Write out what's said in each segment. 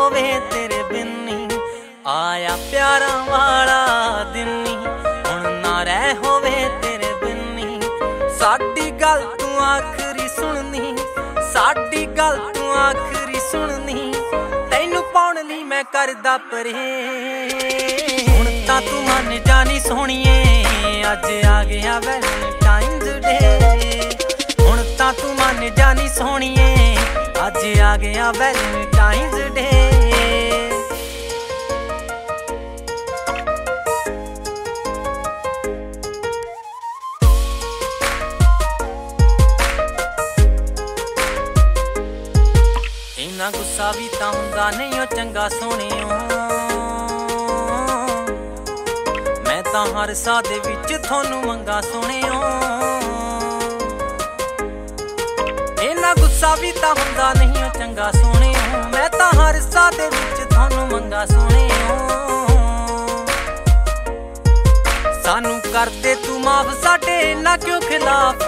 होवे तेरे बिन नी, आया प्यारा वाला दिन नी, हुण ना रह होवे तेरे बिन नी। साडी गल तू आखरी सुननी, साडी गल तू आखरी सुननी, तैनू पाउण लई मैं करदा परे। हुण तां तू मन जानी सोहणीए, अज आ गया वैलेंटाइन्स डे। हुण तां तू मन जानी सोहणीए, अज आ गया वैलेंटाइन्स डे। इन्ना गुस्सा भी तां हुंदा नहीं ओ चंगा सोहणियो, मैं तां हर साह दे विच थोनू मंगा सोहणियो। इन्ना गुस्सा भी तां हुंदा नहीं ओ चंगा सोहणियो, मैं तां हर साह दे विच थोनू मंगा सोहणियो। सानू कर दे तू माफ, साडे इन्ना क्यों खिलाफ,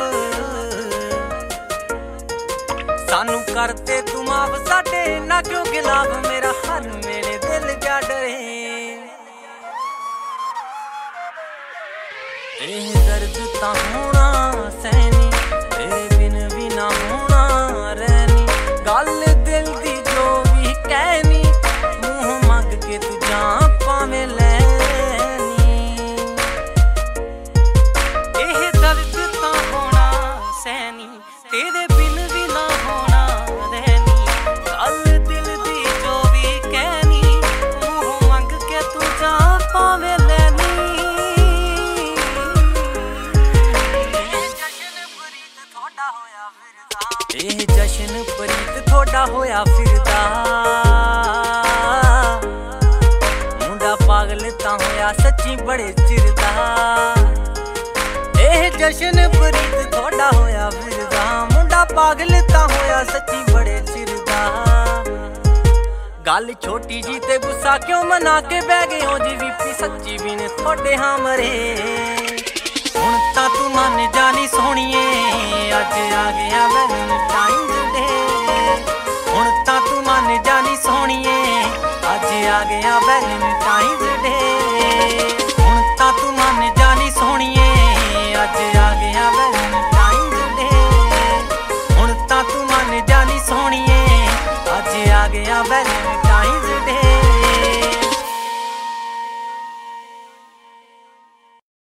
सानू कर दे तू माफ, साडे इन्ना क्यों खिलाफ, मेरा हर मेरे दिल क्या डरे। एह दर्द तां होना सहनी, तेरे बिन भी ना होना रहनी, गल दिल दी जो भी कहनी, मुंह मंग के तू जां पावें लैनी। एह दर्द तां होना सहनी, तेरे बिन भी ना होना रहनी, गल दिल दी जो भी कहनी, मुंह मंग के तू जां पावें लैनी। एह जशन प्रीत थोड़ा होया फिरदा, मुंडा पागल तां होया सच्ची बड़े चिर दा। एह जशन प्रीत थोड़ा होया फिरदा, मुंडा पागल तां होया सच्ची बड़े चिर दा। गल छोटी जी ते गुस्सा क्यों मना के बह गए हो जी वीपी, सच्ची भी ने थोड़े हाँ मरे। हुण तां तू मन जानी सोहणीए, अज आ गया वैलेंटाइन्स डे। हुण तां तू मन जानी सोहणीए, अज आ गया वैलेंटाइन्स डे। हुण तां तू मन जानी सोहणीए, अज आ गया वैलेंटाइन्स डे। हुण तां तू मन जानी सोहणीए, अज आ गया वैलेंटाइन्स